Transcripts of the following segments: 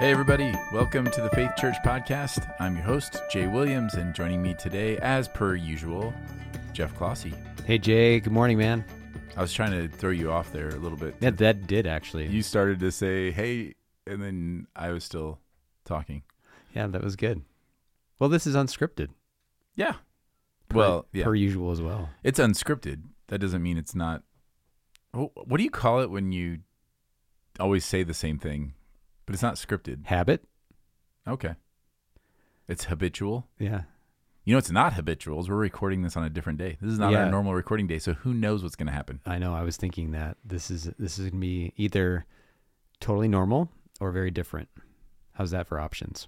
Hey everybody, welcome to the Faith Church Podcast. I'm your host, Jay Williams, and joining me today, as per usual, Jeff Clossy. Hey Jay, good morning, man. I was trying to throw you off there a little bit. Yeah, that did actually. You started to say, hey, and then I was still talking. Yeah, that was good. Well, this is unscripted. Yeah. Per usual as well. It's unscripted. That doesn't mean it's not. What do you call it when you always say the same thing, but it's not scripted? Habit? Okay. It's habitual? Yeah. You know, it's not habitual. We're recording this on a different day. This is not our normal recording day, so who knows what's going to happen? I know. I was thinking that this is going to be either totally normal or very different. How's that for options?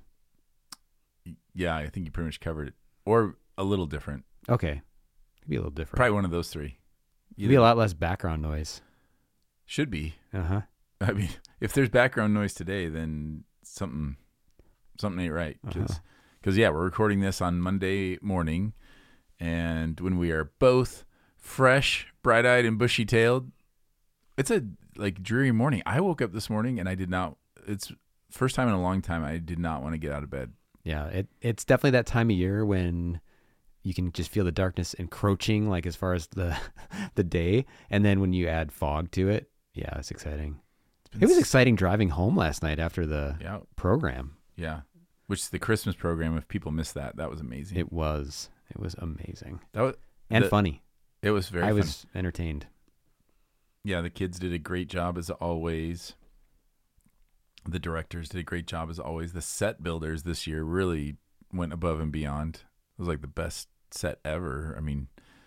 Yeah, I think you pretty much covered it. Or a little different. Okay. Could be a little different. Probably one of those three. It'd be a lot less background noise. Should be. Uh-huh. I mean, if there's background noise today, then something ain't right. Because, yeah, we're recording this on Monday morning, and when we are both fresh, bright-eyed, and bushy-tailed, it's a, dreary morning. I woke up this morning, and it's first time in a long time I did not want to get out of bed. Yeah, it's definitely that time of year when you can just feel the darkness encroaching, like as far as the day, and then when you add fog to it, yeah, it's exciting. It was exciting driving home last night after the program. Yeah, which is the Christmas program. If people missed that was amazing. It was amazing. Funny. Funny. It was very. I was entertained. Yeah, the kids did a great job as always. The directors did a great job as always. The set builders this year really went above and beyond. It was like the best set ever. I mean,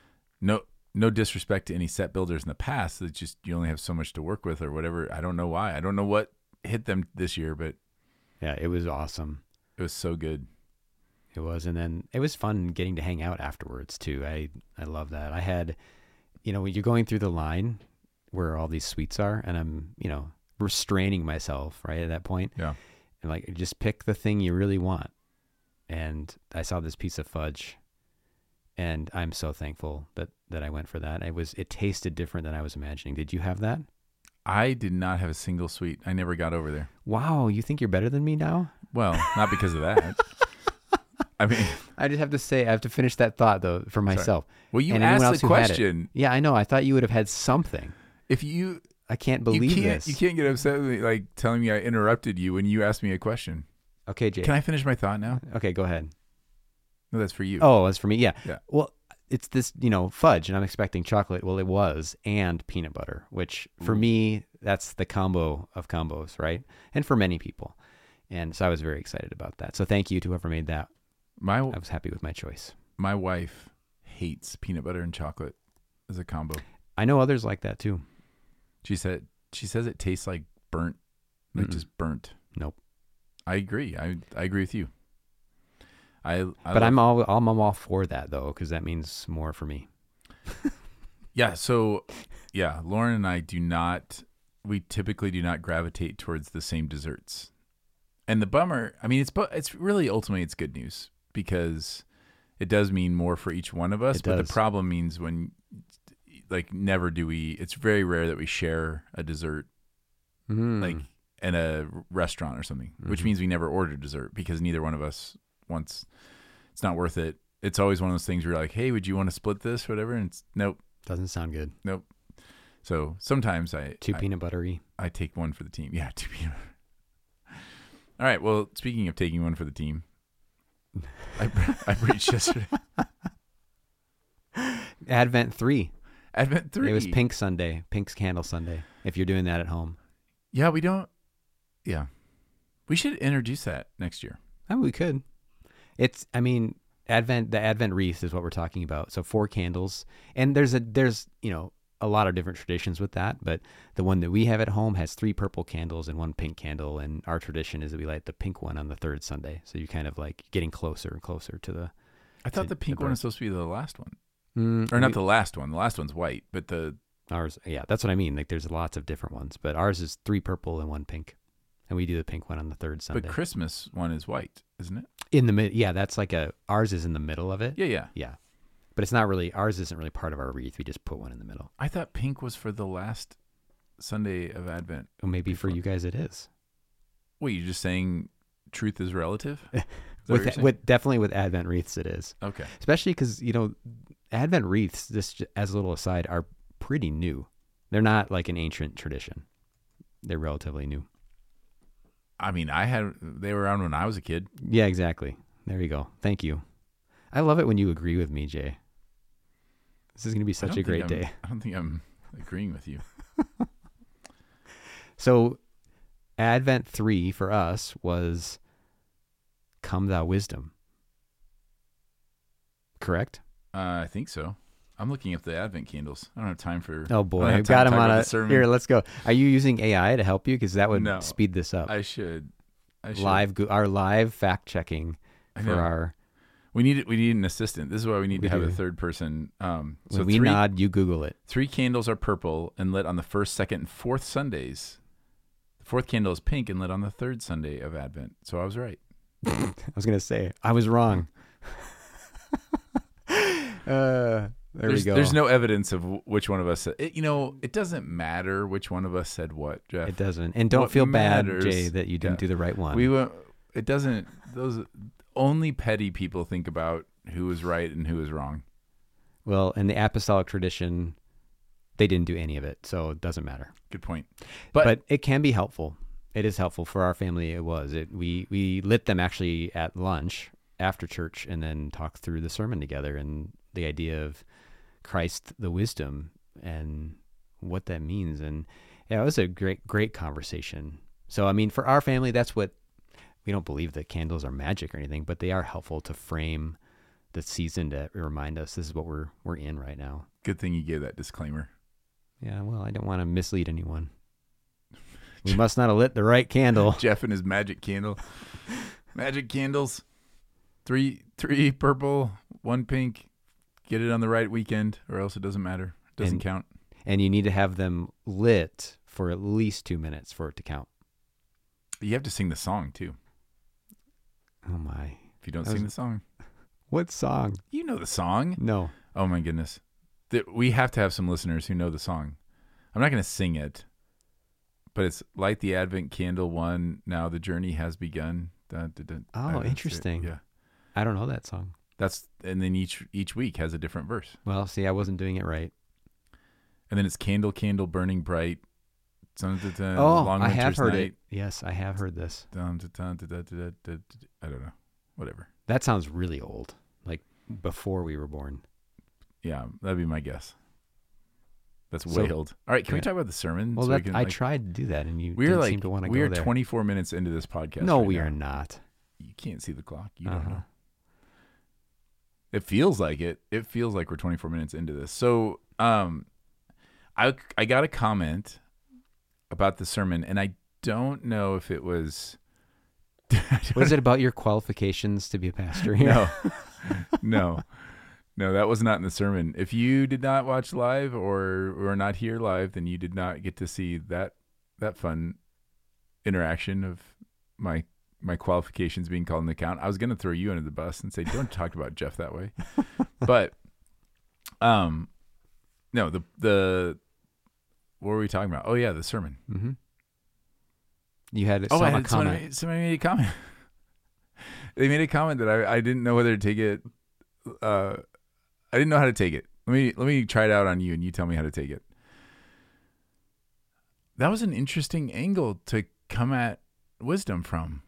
no disrespect to any set builders in the past. It's just you only have so much to work with or whatever. I don't know why. I don't know what hit them this year, but yeah, it was awesome. It was so good. It was, and then it was fun getting to hang out afterwards too. I love that. I had, when you're going through the line where all these suites are, and I'm, restraining myself right at that point. Yeah. And just pick the thing you really want. And I saw this piece of fudge, and I'm so thankful that I went for that. It tasted different than I was imagining. Did you have that? I did not have a single sweet. I never got over there. Wow, you think you're better than me now? Well, not because of that. I mean, I just have to say, I have to finish that thought though for myself. Sorry. Well, you asked the question. Yeah, I know. I thought you would have had something. I can't believe this. You can't get upset with me, telling me I interrupted you when you asked me a question. Okay, Jay. Can I finish my thought now? Okay, go ahead. No, that's for you. Oh, that's for me. Yeah. Yeah. Well, it's this, fudge, and I'm expecting chocolate. Well, it was, and peanut butter, which for me, that's the combo of combos, right? And for many people. And so I was very excited about that. So thank you to whoever made that. I was happy with my choice. My wife hates peanut butter and chocolate as a combo. I know others like that too. She says it tastes like burnt, just burnt. Nope. I agree. I agree with you. I'm all for that though, because that means more for me. Yeah. So, yeah, Lauren and I we typically do not gravitate towards the same desserts. And the bummer, I mean, it's really ultimately it's good news because it does mean more for each one of us. But the problem means when, never do we. It's very rare that we share a dessert, in a restaurant or something, which means we never order dessert because neither one of us wants. It's not worth it. It's always one of those things where you're like, hey, would you want to split this, whatever? And it's nope. Doesn't sound good. Nope. So sometimes peanut buttery. I take one for the team. Yeah, 2 peanut butter. All right. Well, speaking of taking one for the team, I preached yesterday. Advent 3. It was Pink Sunday, Pink's Candle Sunday, if you're doing that at home. Yeah, we don't. Yeah. We should introduce that next year. Oh, we could. The Advent wreath is what we're talking about. So 4 candles. And there's a lot of different traditions with that, but the one that we have at home has 3 purple candles and 1 pink candle. And our tradition is that we light the pink one on the 3rd Sunday. So you're kind of getting closer and closer to the. I thought the pink one is supposed to be the last one. Or not the last one. The last one's white, but ours, yeah, that's what I mean. There's lots of different ones, but ours is 3 purple and 1 pink, and we do the pink one on the 3rd Sunday. But Christmas one is white, isn't it? In the mid, yeah, that's ours is in the middle of it. Yeah. But it's not really ours. Isn't really part of our wreath. We just put one in the middle. I thought pink was for the last Sunday of Advent. Well, maybe for you guys it is. Wait, you're just saying truth is relative? Is that what you're saying? Definitely with Advent wreaths, it is. Okay. Especially because, Advent wreaths, just as a little aside, are pretty new. They're not like an ancient tradition. They're relatively new. I mean, they were around when I was a kid. Yeah, exactly. There you go. Thank you. I love it when you agree with me, Jay. This is going to be such a great day. I don't think I'm agreeing with you. So, Advent 3 for us was Come Thou Wisdom. Correct? I think so. I'm looking up the Advent candles. I don't have time for. Oh boy, I I've don't have got time him to talk on about a. the sermon. Here, let's go. Are you using AI to help you? Because that would No. speed this up. I should. Our live fact checking for our. We need an assistant. This is why we need to have a third person. When we nod, you Google it. 3 candles are purple and lit on the first, second, and fourth Sundays. The 4th candle is pink and lit on the 3rd Sunday of Advent. So I was right. I was going to say I was wrong. There we go. There's no evidence of which one of us said it. It doesn't matter which one of us said what, Jeff. It doesn't. And don't feel bad, Jay, that you didn't do the right one. It doesn't. Those only petty people think about who was right and who was wrong. Well, in the apostolic tradition, they didn't do any of it, so it doesn't matter. Good point. But it can be helpful. It is helpful for our family. It was. We lit them actually at lunch after church and then talked through the sermon together and the idea of Christ, the wisdom, and what that means. And yeah, it was a great conversation. So, I mean, for our family, that's what we don't believe that candles are magic or anything, but they are helpful to frame the season to remind us this is what we're in right now. Good thing you gave that disclaimer. Yeah, well, I don't want to mislead anyone. We must not have lit the right candle. Jeff and his magic candle. Magic candles. 3 purple, 1 pink. Get it on the right weekend, or else it doesn't matter. It doesn't count. And you need to have them lit for at least 2 minutes for it to count. You have to sing the song, too. Oh, my. If you don't sing the song. What song? You know the song. No. Oh, my goodness. We have to have some listeners who know the song. I'm not going to sing it, but it's Light the Advent Candle 1, Now the Journey Has Begun. Dun, dun, dun. Oh, interesting. Yeah. I don't know that song. And then each week has a different verse. Well, see, I wasn't doing it right. And then it's Candle, Candle Burning Bright. Long I have heard night. it. Yes, I have heard this. I don't know. Whatever. That sounds really old, like before we were born. Yeah, that'd be my guess. That's way old. All right, can we talk about the sermon? Well, I tried to do that, and you didn't seem to want to go there. We are 24 minutes into this podcast. No, we are not. You can't see the clock. You don't know. It feels like it. It feels like we're 24 minutes into this. So, I got a comment about the sermon, and I don't know if it was. Was it about your qualifications to be a pastor here? No, that was not in the sermon. If you did not watch live or were not here live, then you did not get to see that fun interaction of my qualifications being called into account. I was going to throw you under the bus and say, don't talk about Jeff that way. But, no, the what were we talking about? Oh yeah, the sermon. Mm-hmm. You had somebody made a comment. They made a comment that I didn't know whether to take it. I didn't know how to take it. Let me try it out on you, and you tell me how to take it. That was an interesting angle to come at wisdom from.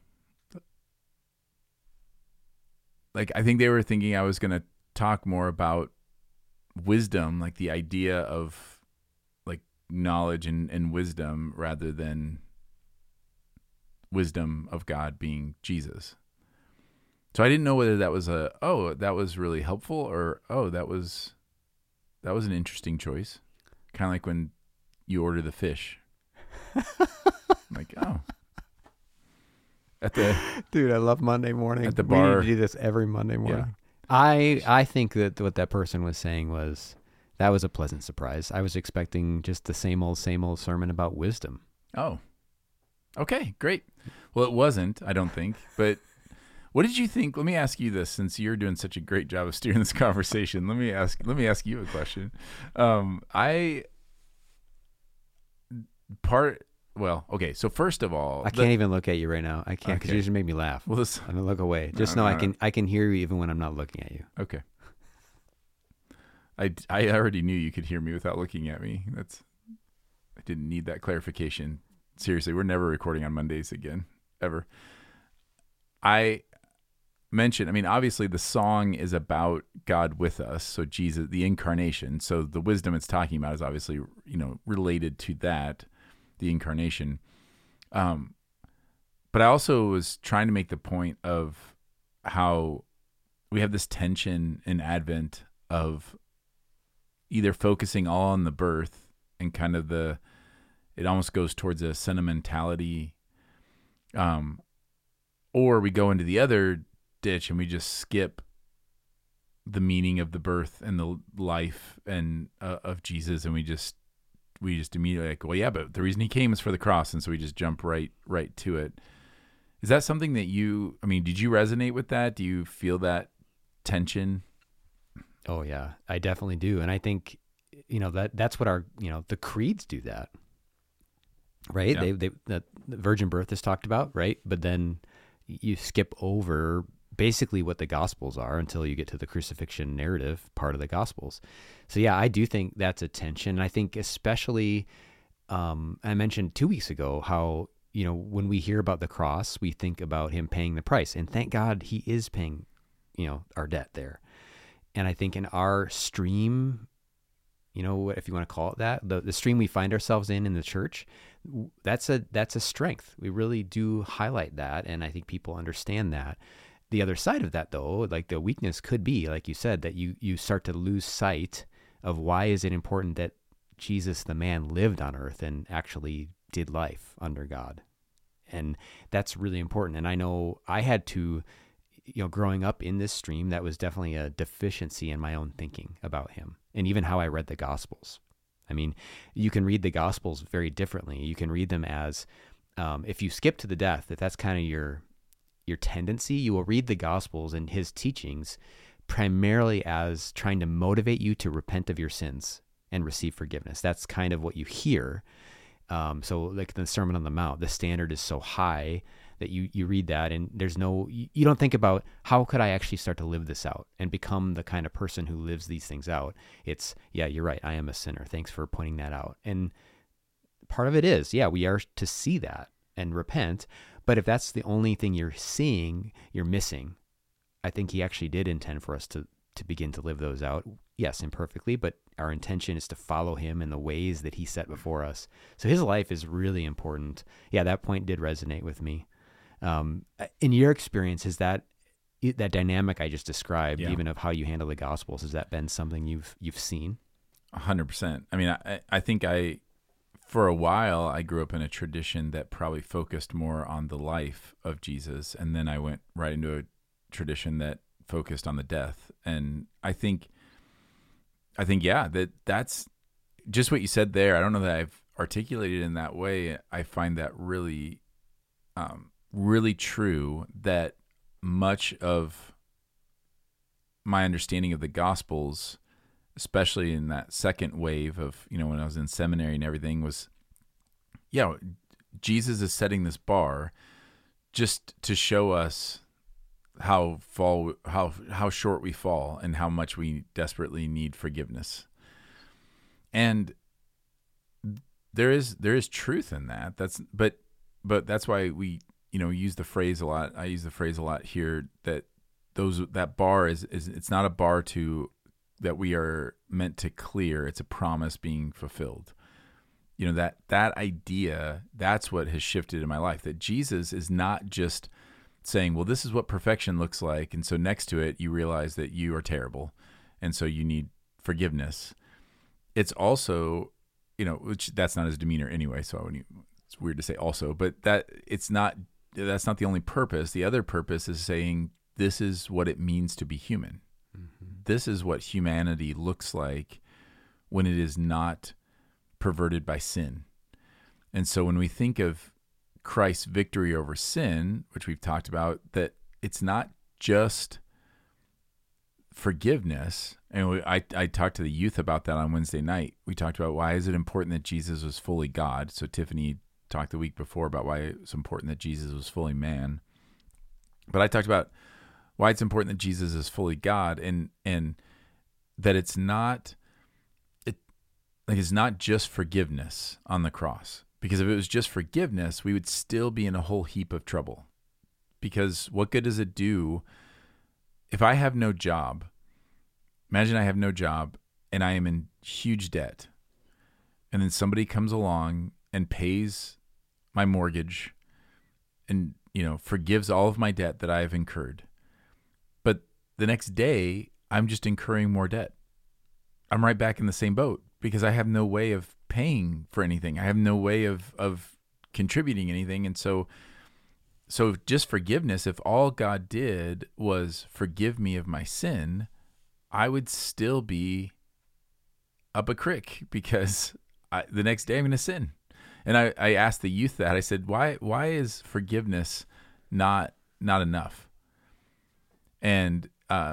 Like, I think they were thinking I was going to talk more about wisdom, like the idea of like knowledge and wisdom, rather than wisdom of God being Jesus. So I didn't know whether that was that was really helpful, or that was an interesting choice. Kind of like when you order the fish. Like, dude, I love Monday morning. At the bar. We need to do this every Monday morning. Yeah. I think that what that person was saying was that was a pleasant surprise. I was expecting just the same old sermon about wisdom. Oh, okay, great. Well, it wasn't, I don't think, but what did you think? Let me ask you this, since you're doing such a great job of steering this conversation. Let me ask you a question. well, okay. So first of all, I can't even look at you right now. I can't because Okay. you just make me laugh. well, this, I'm gonna look away. Just No, know no, I can hear you even when I'm not looking at you. okay. I already knew you could hear me without looking at me. I didn't need that clarification. Seriously, we're never recording on Mondays again, ever. I mentioned, I mean, obviously the song is about God with us, so Jesus, the incarnation. So the wisdom it's talking about is obviously, related to that, the incarnation. But I also was trying to make the point of how we have this tension in Advent of either focusing all on the birth and kind of it almost goes towards a sentimentality, or we go into the other ditch and we just skip the meaning of the birth and the life and of Jesus, and we just immediately like, well, yeah, but the reason he came is for the cross, and so we just jump right to it. Is that something that did you resonate with that? Do you feel that tension? Oh yeah, I definitely do, and I think that's what our the creeds do that, right? Yeah. The virgin birth is talked about, right? But then you skip over basically what the Gospels are until you get to the crucifixion narrative part of the Gospels. So yeah, I do think that's a tension. I think especially, I mentioned 2 weeks ago how when we hear about the cross, we think about him paying the price, and thank God he is paying our debt there. And I think in our stream, if you want to call it that, the stream we find ourselves in the church, that's a strength. We really do highlight that, and I think people understand that. The other side of that, though, like the weakness could be, like you said, that you start to lose sight of why is it important that Jesus, the man, lived on earth and actually did life under God. And that's really important. And I know I had to, growing up in this stream, that was definitely a deficiency in my own thinking about him and even how I read the Gospels. I mean, you can read the Gospels very differently. You can read them as, if you skip to the death, if that's kind of your tendency, you will read the Gospels and his teachings primarily as trying to motivate you to repent of your sins and receive forgiveness. That's kind of what you hear. So like the Sermon on the Mount, the standard is so high that you read that and you don't think about how could I actually start to live this out and become the kind of person who lives these things out. It's, yeah, you're right. I am a sinner. Thanks for pointing that out. And part of it is, yeah, we are to see that and repent. But if that's the only thing you're seeing, you're missing. I think he actually did intend for us to begin to live those out. Yes, imperfectly, but our intention is to follow him in the ways that he set before us. So his life is really important. Yeah, that point did resonate with me. In your experience, is that dynamic I just described, even of how you handle the Gospels, has that been something you've seen? 100%. I mean, I think for a while, I grew up in a tradition that probably focused more on the life of Jesus, and then I went right into a tradition that focused on the death. And I think, yeah, that's just what you said there. I don't know that I've articulated in that way. I find that really, really true, that much of my understanding of the Gospels, especially in that second wave of, when I was in seminary and everything, was, yeah, Jesus is setting this bar just to show us how short we fall and how much we desperately need forgiveness. And there is truth in that. But that's why we, use the phrase a lot. I use the phrase a lot here that that bar is it's not a bar that we are meant to clear. It's a promise being fulfilled. That idea, that's what has shifted in my life, that Jesus is not just saying, well, this is what perfection looks like, and so next to it, you realize that you are terrible, and so you need forgiveness. It's also, which that's not his demeanor anyway, so it's weird to say also, but that's not the only purpose. The other purpose is saying, this is what it means to be human. Mm-hmm. This is what humanity looks like when it is not perverted by sin. And so when we think of Christ's victory over sin, which we've talked about, that it's not just forgiveness. And I talked to the youth about that on Wednesday night. We talked about why is it important that Jesus was fully God. So Tiffany talked the week before about why it's important that Jesus was fully man. But I talked about why it's important that Jesus is fully God, and that it's not just forgiveness on the cross. Because if it was just forgiveness, we would still be in a whole heap of trouble. Because what good does it do if I have no job? Imagine I have no job and I am in huge debt. And then somebody comes along and pays my mortgage and, forgives all of my debt that I have incurred. But the next day, I'm just incurring more debt. I'm right back in the same boat because I have no way of paying for anything. I have no way of contributing anything. And so just forgiveness, if all God did was forgive me of my sin, I would still be up a creek because the next day I'm going to sin. And I asked the youth that. I said, why is forgiveness not enough? And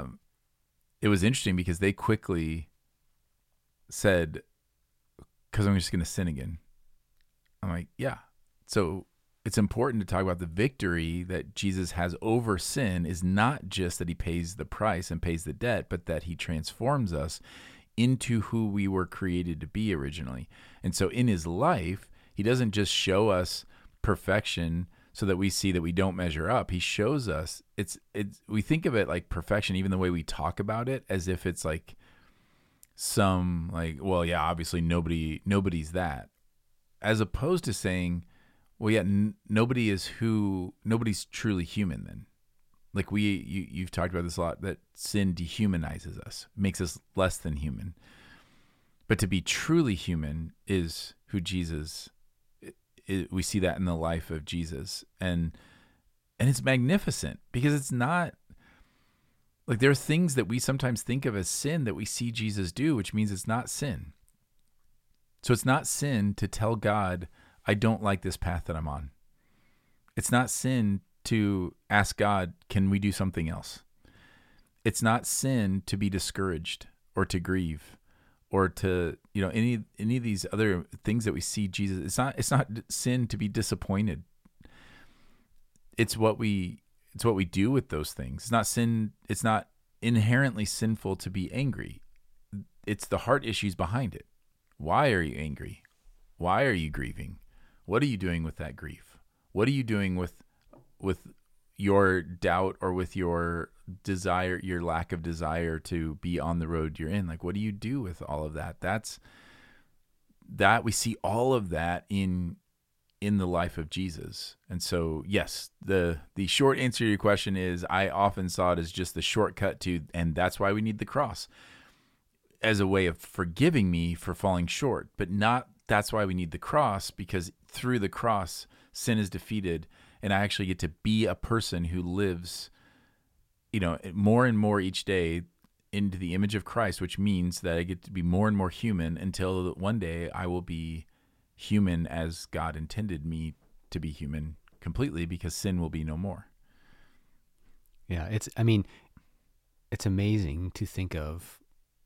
it was interesting because they quickly said, because I'm just going to sin again. I'm like, yeah. So it's important to talk about the victory that Jesus has over sin is not just that he pays the price and pays the debt, but that he transforms us into who we were created to be originally. And so in his life, he doesn't just show us perfection so that we see that we don't measure up. He shows us we think of it like perfection, even the way we talk about it, as if it's like some like, well, yeah, obviously nobody's that, as opposed to saying, well, yeah, nobody's truly human then. Like you've talked about this a lot, that sin dehumanizes us, makes us less than human. But to be truly human is who Jesus is. We see that in the life of Jesus. And it's magnificent because it's not like there are things that we sometimes think of as sin that we see Jesus do, which means it's not sin. So it's not sin to tell God, I don't like this path that I'm on. It's not sin to ask God, can we do something else? It's not sin to be discouraged or to grieve or to, any of these other things that we see Jesus. It's not sin to be disappointed. It's what we do with those things. It's not sin. It's not inherently sinful to be angry. It's the heart issues behind it. Why are you angry? Why are you grieving? What are you doing with that grief? What are you doing with your doubt or with your desire, your lack of desire to be on the road you're in? Like, what do you do with all of that? That we see all of that in the life of Jesus. And so, yes, the short answer to your question is I often saw it as just the shortcut to, and that's why we need the cross as a way of forgiving me for falling short, but not that's why we need the cross, because through the cross, sin is defeated, and I actually get to be a person who lives, more and more each day into the image of Christ, which means that I get to be more and more human until one day I will be human as God intended me to be human completely, because sin will be no more. Yeah, it's amazing to think of,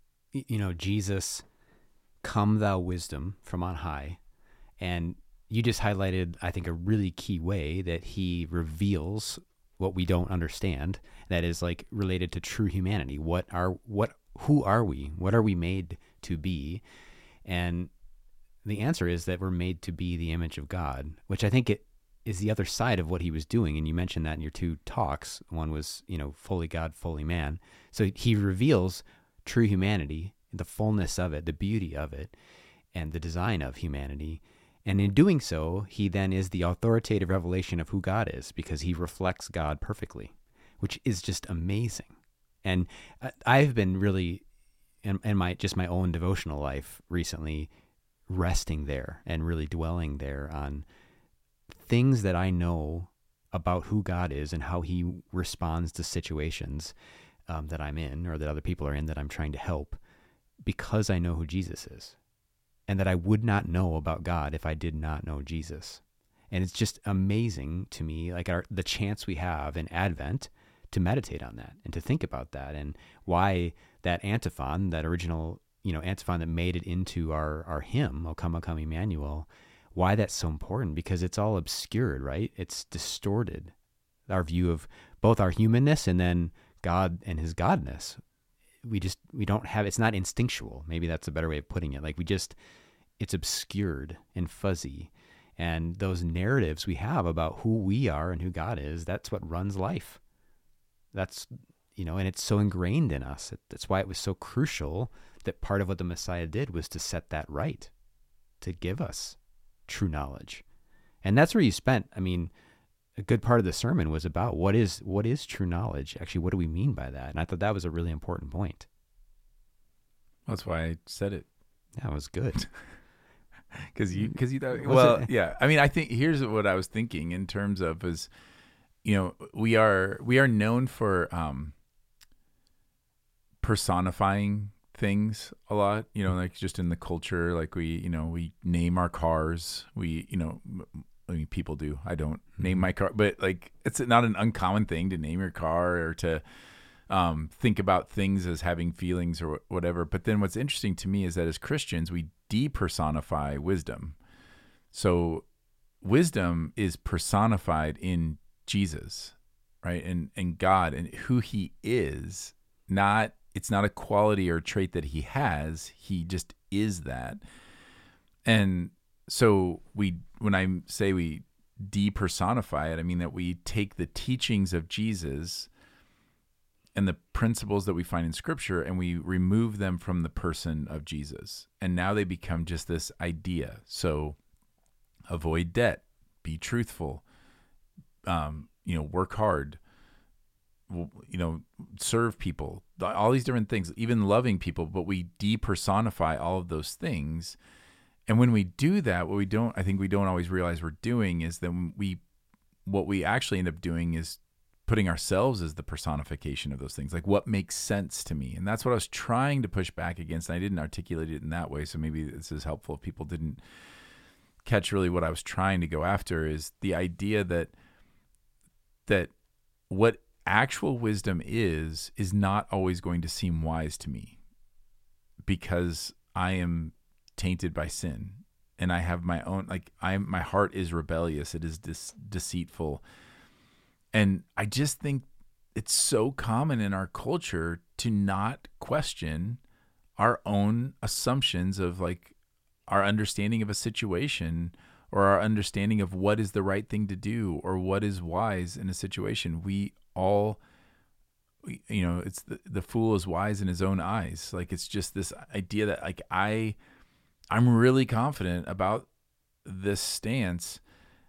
Jesus, come thou wisdom from on high. And you just highlighted, I think, a really key way that he reveals what we don't understand. That is like related to true humanity. Who are we? What are we made to be? And the answer is that we're made to be the image of God, which I think it is the other side of what he was doing. And you mentioned that in your two talks. One was, fully God, fully man. So he reveals true humanity, the fullness of it, the beauty of it, and the design of humanity. And in doing so, he then is the authoritative revelation of who God is, because he reflects God perfectly, which is just amazing. And I've been really, in my own devotional life recently, resting there and really dwelling there on things that I know about who God is and how he responds to situations that I'm in or that other people are in that I'm trying to help, because I know who Jesus is, and that I would not know about God if I did not know Jesus. And it's just amazing to me, like the chance we have in Advent to meditate on that and to think about that, and why that antiphon, that original, antiphon that made it into our hymn, O come, Emmanuel, why that's so important, because it's all obscured, right? It's distorted our view of both our humanness and then God and his godness. We don't have, it's not instinctual. Maybe that's a better way of putting it. Like it's obscured and fuzzy. And those narratives we have about who we are and who God is, that's what runs life. That's, and it's so ingrained in us. That's why it was so crucial that part of what the Messiah did was to set that right, to give us true knowledge. And that's where you spent, a good part of the sermon was about what is true knowledge? Actually, what do we mean by that? And I thought that was a really important point. That's why I said it. That was good. Because you thought, well, yeah. I think here's what I was thinking in terms of is, we are known for personifying things a lot, like just in the culture, like we name our cars, people do. I don't name my car, but like it's not an uncommon thing to name your car or to think about things as having feelings or whatever. But then what's interesting to me is that as Christians, we depersonify wisdom. So wisdom is personified in Jesus, right? And God and who he is. It's not a quality or trait that he has. He just is that. And so when I say we depersonify it, I mean that we take the teachings of Jesus and the principles that we find in Scripture and we remove them from the person of Jesus. And now they become just this idea. So avoid debt, be truthful, work hard, serve people, all these different things, even loving people, but we depersonify all of those things. And when we do that, I think we don't always realize we're doing is that what we actually end up doing is putting ourselves as the personification of those things. Like what makes sense to me. And that's what I was trying to push back against. And I didn't articulate it in that way. So maybe this is helpful if people didn't catch really what I was trying to go after, is the idea that what actual wisdom is not always going to seem wise to me because I am tainted by sin and I have my own, my heart is rebellious. It is deceitful. And I just think it's so common in our culture to not question our own assumptions of our understanding of a situation or our understanding of what is the right thing to do or what is wise in a situation. We all, it's the fool is wise in his own eyes. It's just this idea that I'm really confident about this stance.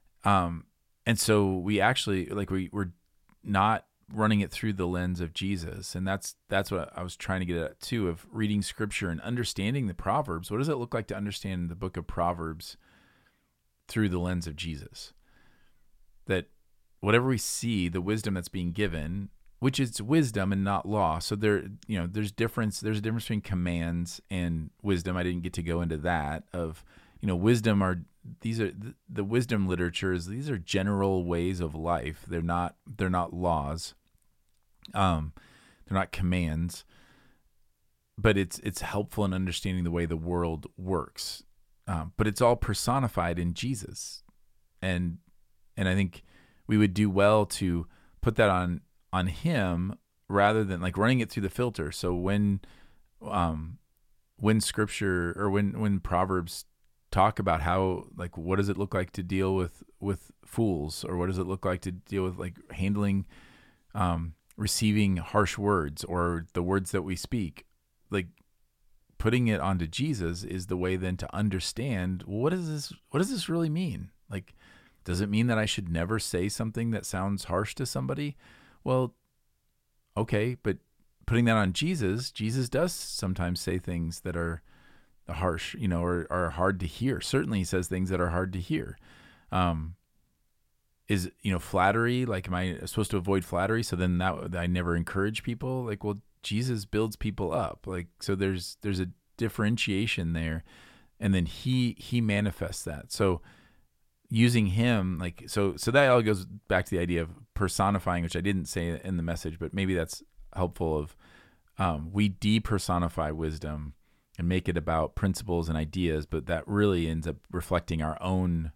And so we actually we're not running it through the lens of Jesus. And that's what I was trying to get at too, of reading Scripture and understanding the Proverbs. What does it look like to understand the book of Proverbs through the lens of Jesus? That whatever we see, the wisdom that's being given, which is wisdom and not law. So there's a difference between commands and wisdom. I didn't get to go into that of, wisdom these are the wisdom literatures. These are general ways of life. They're not laws. They're not commands, but it's helpful in understanding the way the world works. But it's all personified in Jesus. And I think we would do well to put that on him rather than running it through the filter. So when Scripture or when Proverbs talk about how what does it look like to deal with fools, or what does it look like to deal with handling receiving harsh words or the words that we speak, putting it onto Jesus is the way then to understand, well, what does this really mean? Does it mean that I should never say something that sounds harsh to somebody? Well, okay, but putting that on Jesus does sometimes say things that are harsh, or are hard to hear. Certainly he says things that are hard to hear. Is, flattery, am I supposed to avoid flattery? So then that I never encourage people. Well, Jesus builds people up. So there's a differentiation there. And then he manifests that. So using him, so that all goes back to the idea of personifying, which I didn't say in the message, but maybe that's helpful of, we depersonify wisdom and make it about principles and ideas, but that really ends up reflecting our own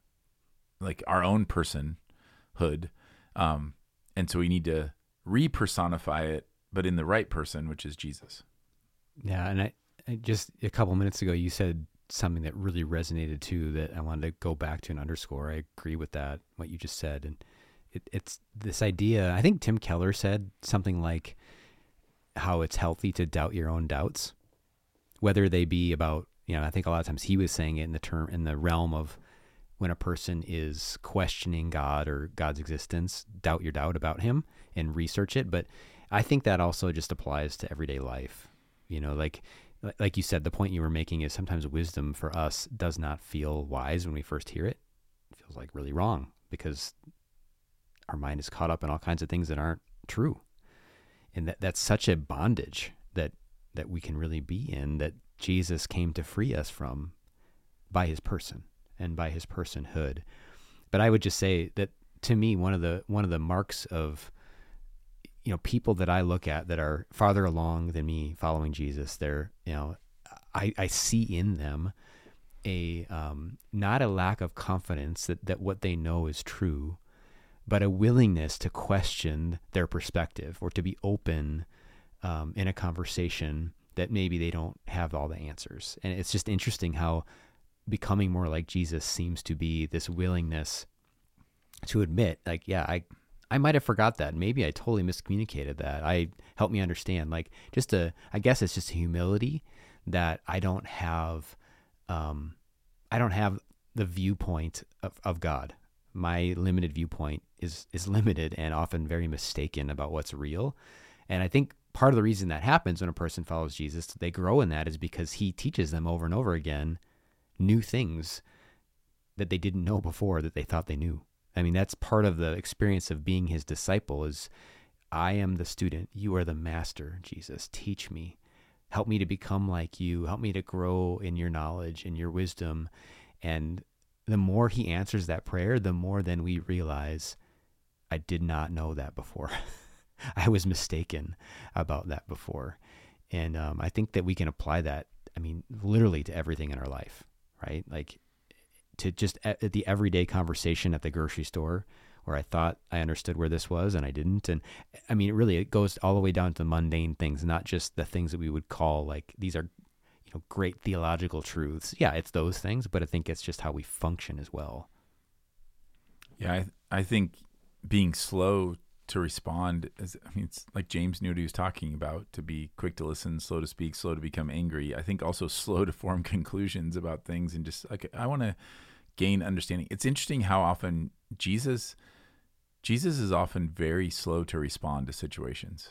personhood. And so we need to re-personify it, but in the right person, which is Jesus. Yeah, and I just a couple minutes ago, you said something that really resonated too, that I wanted to go back to and underscore. I agree with that, what you just said. And it's this idea, I think Tim Keller said something like how it's healthy to doubt your own doubts, whether they be about, I think a lot of times he was saying it in the realm of when a person is questioning God or God's existence, doubt your doubt about him and research it. But I think that also just applies to everyday life. Like you said, the point you were making is sometimes wisdom for us does not feel wise when we first hear it. It feels like really wrong because our mind is caught up in all kinds of things that aren't true. And that's such a bondage that we can really be in, that Jesus came to free us from by his person and by his personhood. But I would just say that to me, one of the marks of people that I look at that are farther along than me following Jesus, they're, I see in them a, not a lack of confidence that what they know is true, but a willingness to question their perspective or to be open in a conversation that maybe they don't have all the answers. And it's just interesting how becoming more like Jesus seems to be this willingness to admit, like, yeah, I might have forgot that. Maybe I totally miscommunicated that. Help me understand. Like, I guess it's just a humility that I don't have the viewpoint of God. My limited viewpoint is limited and often very mistaken about what's real. And I think part of the reason that happens when a person follows Jesus, they grow in that, is because he teaches them over and over again new things that they didn't know before that they thought they knew. I mean, that's part of the experience of being his disciple is, I am the student, you are the master, Jesus. Teach me. Help me to become like you. Help me to grow in your knowledge and your wisdom. And the more he answers that prayer, the more then we realize, I did not know that before. I was mistaken about that before. And I think that we can apply that, literally to everything in our life, right? Like, to just at the everyday conversation at the grocery store where I thought I understood where this was and I didn't. And really it goes all the way down to the mundane things, not just the things that we would call like, these are, great theological truths. Yeah, it's those things, but I think it's just how we function as well. Yeah, I think being slow to respond it's like James knew what he was talking about, to be quick to listen, slow to speak, slow to become angry. I think also slow to form conclusions about things and just like, I want to gain understanding. It's interesting how often Jesus is often very slow to respond to situations.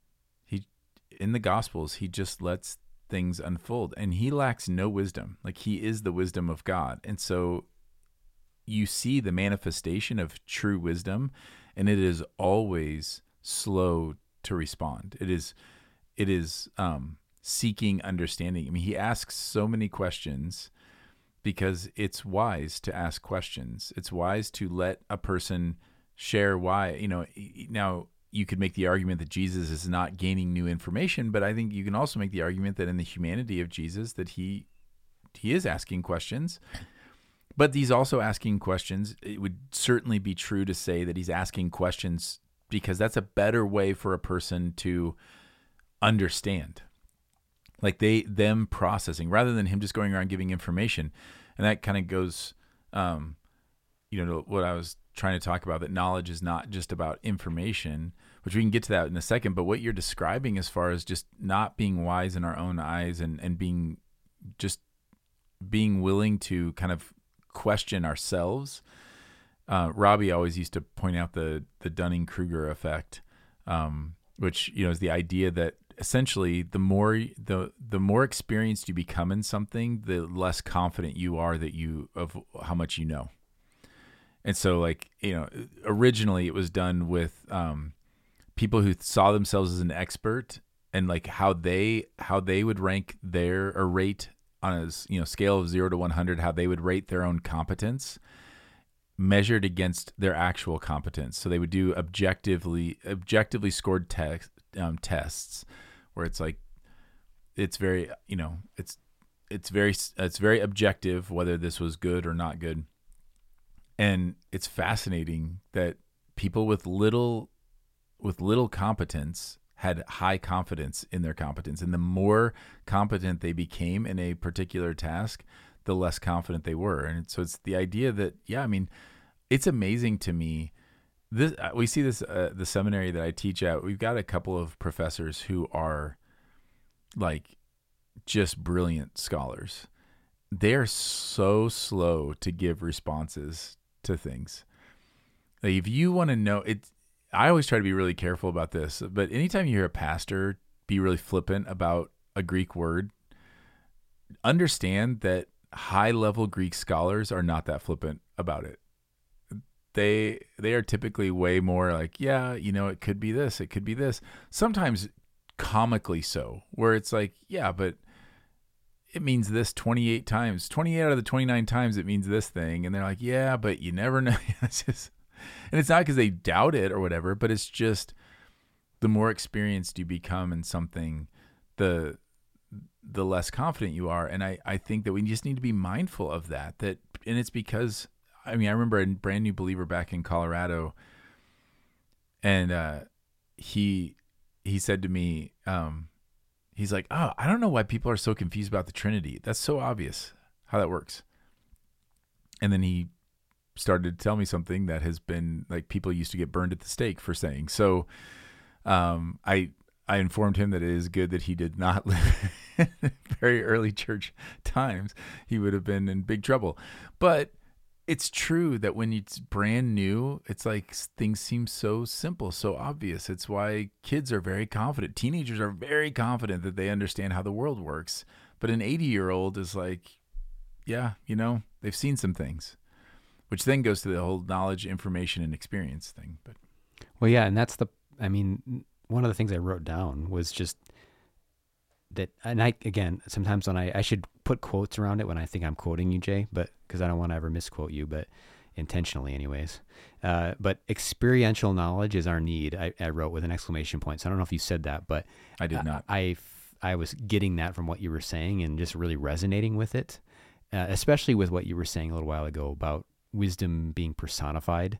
In the Gospels, he just lets things unfold and he lacks no wisdom. Like, he is the wisdom of God. And so you see the manifestation of true wisdom, and it is always slow to respond. It is seeking understanding. He asks so many questions because it's wise to ask questions. It's wise to let a person share why. Now you could make the argument that Jesus is not gaining new information, but I think you can also make the argument that in the humanity of Jesus that he is asking questions. But he's also asking questions. It would certainly be true to say that he's asking questions because that's a better way for a person to understand. Like them processing rather than him just going around giving information. And that kind of goes, to what I was trying to talk about, that knowledge is not just about information, which we can get to that in a second. But what you're describing as far as just not being wise in our own eyes and being willing to kind of question ourselves. Robbie always used to point out the Dunning-Kruger effect, which is the idea that essentially the more experienced you become in something, the less confident you are of how much you know. And so, originally it was done with people who saw themselves as an expert, and like how they would rank or rate on a scale of 0 to 100, how they would rate their own competence measured against their actual competence. So they would do objectively scored tests where it's like, it's very, it's it's very objective whether this was good or not good. And it's fascinating that people with little competence had high confidence in their competence. And the more competent they became in a particular task, the less confident they were. And so it's the idea that, yeah, I mean, it's amazing to me. We see this, the seminary that I teach at, we've got a couple of professors who are like just brilliant scholars. They're so slow to give responses to things. Like if you want to know it, I always try to be really careful about this, but anytime you hear a pastor be really flippant about a Greek word, understand that high level Greek scholars are not that flippant about it. They are typically way more like, yeah, it could be this, it could be this. Sometimes comically so, where it's like, yeah, but it means this 28 times. 28 out of the 29 times it means this thing. And they're like, yeah, but you never know. It's just, and it's not because they doubt it or whatever, but it's just the more experienced you become in something, the less confident you are. And I think that we just need to be mindful of that. And it's because, I mean, I remember a brand new believer back in Colorado, and he said to me, he's like, oh, I don't know why people are so confused about the Trinity. That's so obvious how that works. And then he started to tell me something that has been like people used to get burned at the stake for saying. So I informed him that it is good that he did not live in very early church times. He would have been in big trouble. But it's true that when it's brand new, it's like things seem so simple, so obvious. It's why kids are very confident. Teenagers are very confident that they understand how the world works. But an 80-year-old is like, yeah, they've seen some things, which then goes to the whole knowledge, information, and experience thing. But well, yeah, and that's one of the things I wrote down was just that, and sometimes when I should put quotes around it when I think I'm quoting you, Jay, but because I don't want to ever misquote you, but intentionally anyways. But experiential knowledge is our need, I wrote with an exclamation point. So I don't know if you said that, but I did not. I was getting that from what you were saying and just really resonating with it, especially with what you were saying a little while ago about wisdom being personified,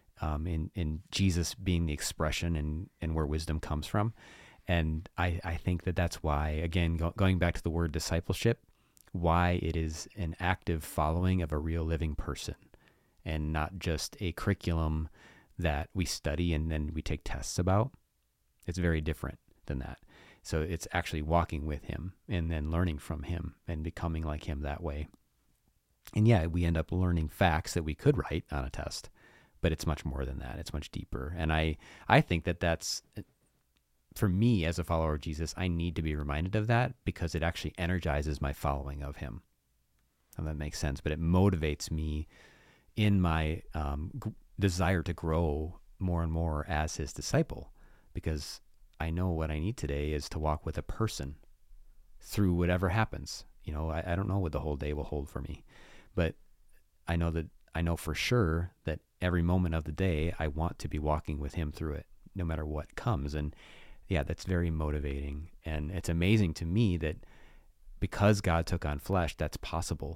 in Jesus being the expression and where wisdom comes from. And I think that that's why, again, going back to the word discipleship, why it is an active following of a real living person and not just a curriculum that we study and then we take tests about. It's very different than that. So it's actually walking with him and then learning from him and becoming like him that way. And yeah, we end up learning facts that we could write on a test, but it's much more than that. It's much deeper. And I think that that's, for me as a follower of Jesus, I need to be reminded of that because it actually energizes my following of him. And that makes sense, but it motivates me in my desire to grow more and more as his disciple, because I know what I need today is to walk with a person through whatever happens. I don't know what the whole day will hold for me, but I know for sure that every moment of the day, I want to be walking with him through it, no matter what comes. And yeah, that's very motivating. And it's amazing to me that because God took on flesh, that's possible.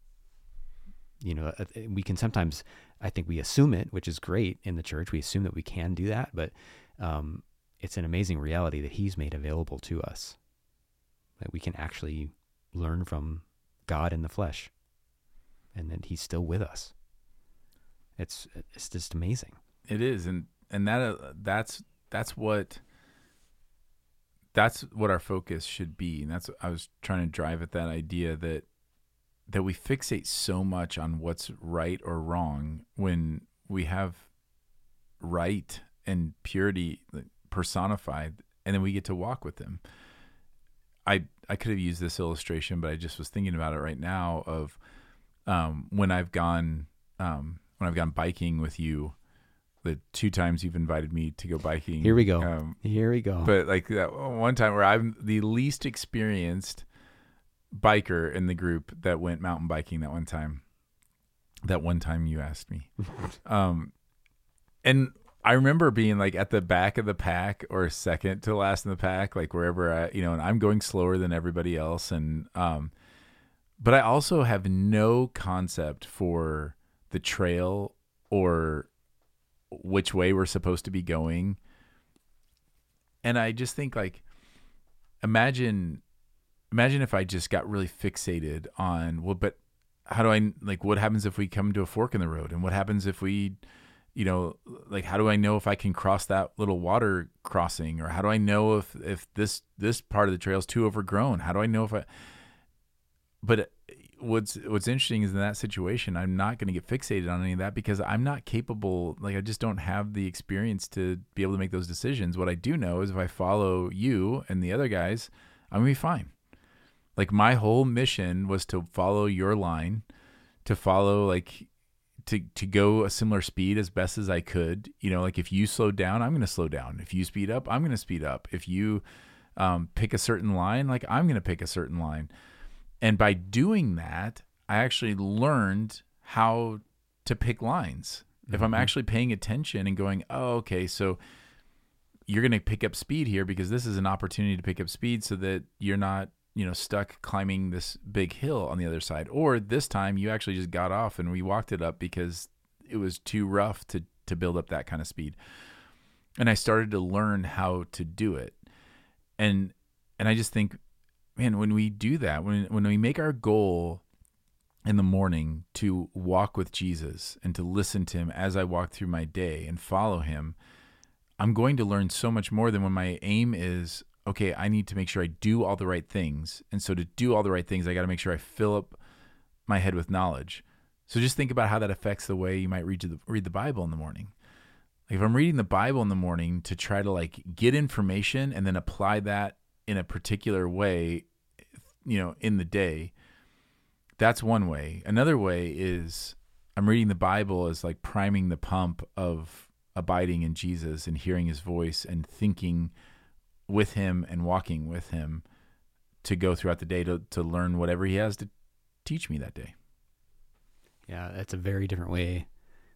We can sometimes, I think we assume it, which is great in the church. We assume that we can do that, but it's an amazing reality that he's made available to us, that we can actually learn from God in the flesh and that he's still with us. It's just amazing. It is. And that's what our focus should be. And I was trying to drive at that idea that we fixate so much on what's right or wrong when we have right and purity personified, and then we get to walk with him. I could have used this illustration, but I just was thinking about it right now of when I've gone biking with you, the 2 times you've invited me to go biking. Here we go. But like that one time where I'm the least experienced biker in the group that went mountain biking that one time you asked me. And I remember being like at the back of the pack or second to last in the pack, like wherever and I'm going slower than everybody else. And But I also have no concept for the trail or which way we're supposed to be going. And I just think, like, imagine if I just got really fixated on, well, but how do I, like, what happens if we come to a fork in the road? And what happens if we, like, how do I know if I can cross that little water crossing? Or how do I know if this part of the trail is too overgrown? How do I know but what's interesting is in that situation, I'm not going to get fixated on any of that because I'm not capable. Like, I just don't have the experience to be able to make those decisions. What I do know is if I follow you and the other guys, I'm going to be fine. Like, my whole mission was to follow your line, to follow, like, to go a similar speed as best as I could. Like, if you slow down, I'm going to slow down. If you speed up, I'm going to speed up. If you pick a certain line, like, I'm going to pick a certain line. And by doing that, I actually learned how to pick lines. Mm-hmm. If I'm actually paying attention and going, oh, okay, so you're going to pick up speed here because this is an opportunity to pick up speed so that you're not, stuck climbing this big hill on the other side. Or this time you actually just got off and we walked it up because it was too rough to build up that kind of speed. And I started to learn how to do it. And I just think, man, when we do that, when we make our goal in the morning to walk with Jesus and to listen to him as I walk through my day and follow him, I'm going to learn so much more than when my aim is, okay, I need to make sure I do all the right things. And so to do all the right things, I got to make sure I fill up my head with knowledge. So just think about how that affects the way you might read the Bible in the morning. Like, if I'm reading the Bible in the morning to try to, like, get information and then apply that in a particular way, in the day, that's one way. Another way is I'm reading the Bible as, like, priming the pump of abiding in Jesus and hearing his voice and thinking with him and walking with him to go throughout the day to learn whatever he has to teach me that day. Yeah, that's a very different way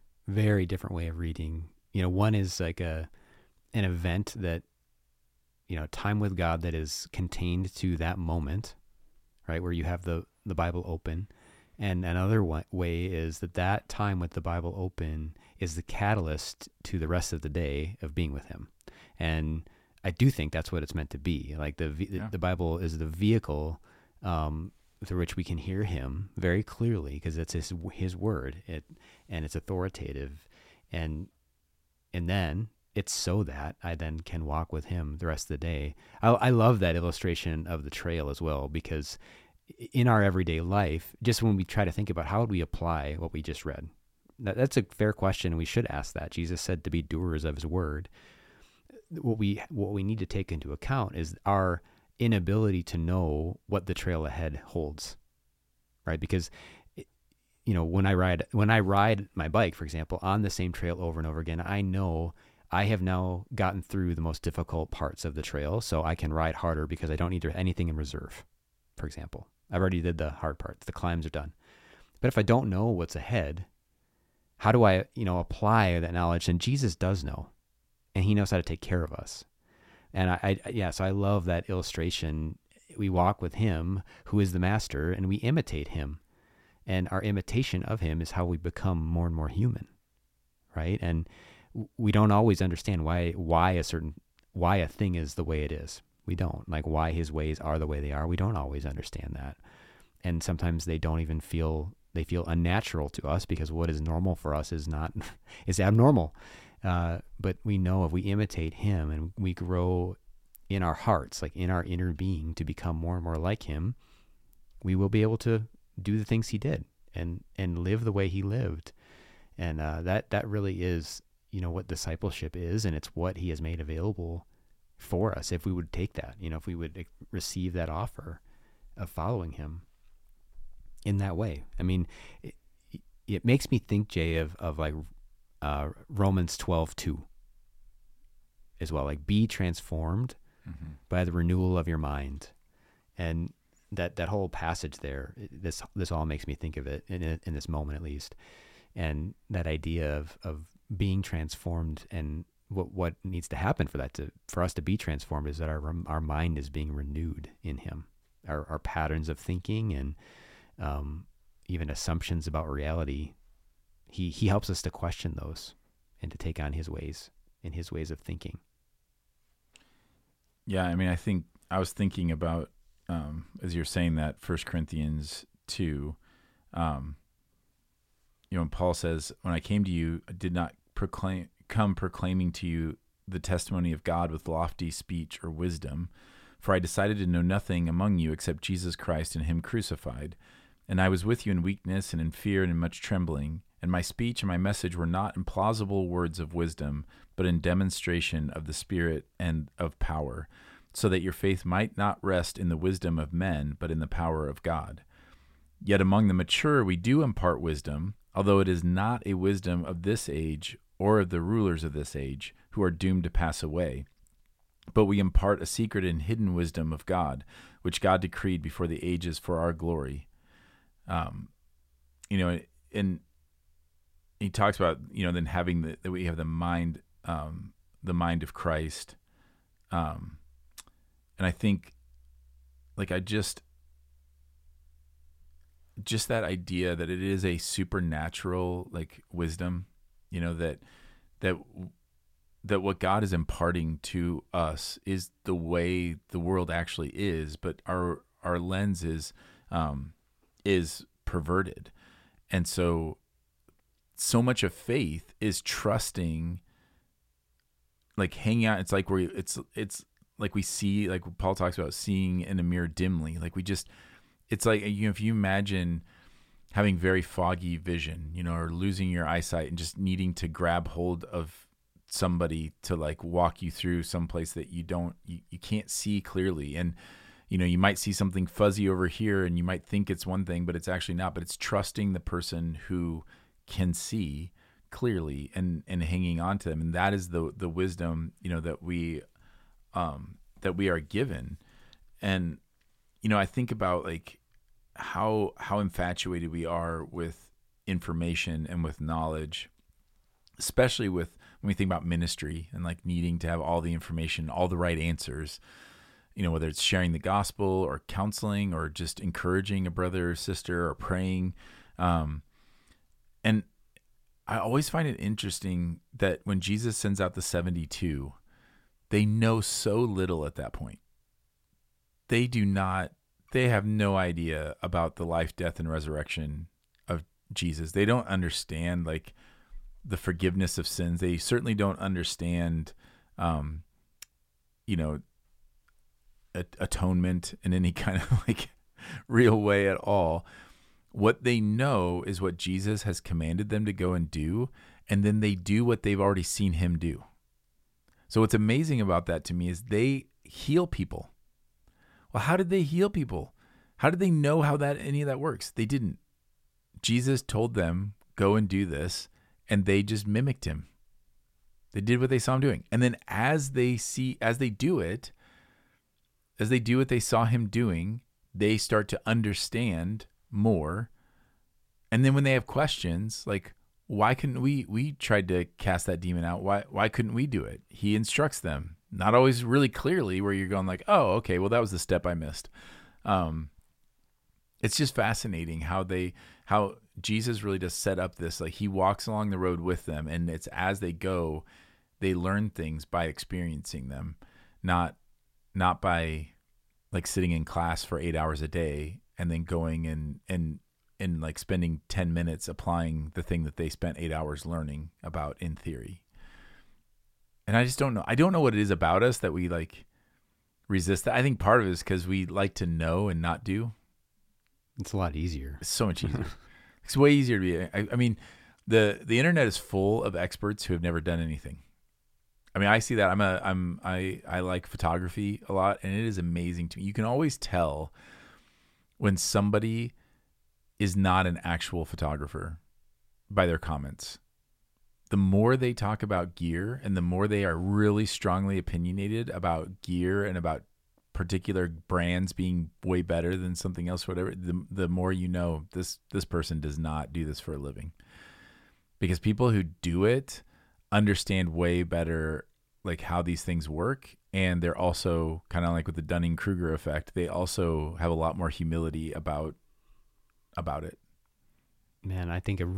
of reading. One is like an event that, time with God that is contained to that moment, right, where you have the Bible open. And another way is that time with the Bible open is the catalyst to the rest of the day of being with him. And I do think that's what it's meant to be. Like, the Bible is the vehicle through which we can hear him very clearly because it's his word, and it's authoritative. And then it's so that I then can walk with him the rest of the day. I love that illustration of the trail as well, because in our everyday life, just when we try to think about how would we apply what we just read, that's a fair question, and we should ask that. Jesus said to be doers of his word. What we need to take into account is our inability to know what the trail ahead holds, right? Because when I ride my bike, for example, on the same trail over and over again, I know I have now gotten through the most difficult parts of the trail, so I can ride harder because I don't need anything in reserve. For example, I've already did the hard parts; the climbs are done. But if I don't know what's ahead, how do I apply that knowledge? And Jesus does know. And he knows how to take care of us. And so I love that illustration. We walk with him, who is the master, and we imitate him. And our imitation of him is how we become more and more human, right? And we don't always understand why a thing is the way it is. We don't. Like, why his ways are the way they are. We don't always understand that. And sometimes they feel unnatural to us because what is normal for us is abnormal. But we know if we imitate him and we grow in our hearts, like in our inner being, to become more and more like him, we will be able to do the things he did and live the way he lived. And that really is, what discipleship is, and it's what he has made available for us if we would take that, if we would receive that offer of following him in that way. I mean, it makes me think, Jay, of like Romans 12:2 as well, like, be transformed by the renewal of your mind. And that whole passage there, this all makes me think of it in this moment, at least. And that idea of being transformed, and what needs to happen for us to be transformed is that our mind is being renewed in him. Our patterns of thinking and even assumptions about reality, he helps us to question those and to take on his ways and his ways of thinking. Yeah, I mean, I think I was thinking about, as you're saying that, 1 Corinthians 2, when Paul says, when I came to you, I did not come proclaiming to you the testimony of God with lofty speech or wisdom, for I decided to know nothing among you except Jesus Christ and him crucified. And I was with you in weakness and in fear and in much trembling. And my speech and my message were not in plausible words of wisdom, but in demonstration of the Spirit and of power, so that your faith might not rest in the wisdom of men, but in the power of God. Yet among the mature we do impart wisdom, although it is not a wisdom of this age or of the rulers of this age, who are doomed to pass away. But we impart a secret and hidden wisdom of God, which God decreed before the ages for our glory. And he talks about, then having that we have the mind of Christ. And I think, just that idea that it is a supernatural, wisdom, that what God is imparting to us is the way the world actually is, but our lens is perverted. And so much of faith is trusting, hanging out. It's like it's like we see, like Paul talks about, seeing in a mirror dimly. It's like, if you imagine having very foggy vision, or losing your eyesight and just needing to grab hold of somebody to walk you through someplace that you can't see clearly. And, you might see something fuzzy over here and you might think it's one thing, but it's actually not. But it's trusting the person who can see clearly and hanging on to them. And that is the wisdom, that we are given. And, I think about how infatuated we are with information and with knowledge, especially when we think about ministry and needing to have all the information, all the right answers, whether it's sharing the gospel or counseling or just encouraging a brother or sister or praying. And I always find it interesting that when Jesus sends out the 72, they know so little at that point. They have no idea about the life, death, and resurrection of Jesus. They don't understand the forgiveness of sins. They certainly don't understand, atonement in any kind of real way at all. What they know is what Jesus has commanded them to go and do, and then they do what they've already seen him do. So what's amazing about that to me is they heal people. Well, how did they heal people? How did they know how any of that works? They didn't. Jesus told them, go and do this, and they just mimicked him. They did what they saw him doing. And then as they do what they saw him doing, they start to understand more. And then when they have questions, why couldn't we tried to cast that demon out? Why couldn't we do it? He instructs them, not always really clearly, where you're going oh, okay, well, that was the step I missed. It's just fascinating how Jesus really does set up this, he walks along the road with them, and it's as they go, they learn things by experiencing them, not by sitting in class for 8 hours a day and then going and spending 10 minutes applying the thing that they spent 8 hours learning about in theory. And I just don't know. I don't know what it is about us that we resist that. I think part of it is because we like to know and not do. It's a lot easier. It's so much easier. It's way easier to be. I mean, the internet is full of experts who have never done anything. I mean, I see that. I like photography a lot, and it is amazing to me. You can always tell when somebody is not an actual photographer by their comments. The more they talk about gear and the more they are really strongly opinionated about gear and about particular brands being way better than something else, whatever, the more this person does not do this for a living. Because people who do it understand way better how these things work, and they're also kind of with the Dunning-Kruger effect, they also have a lot more humility about about it? Man, I think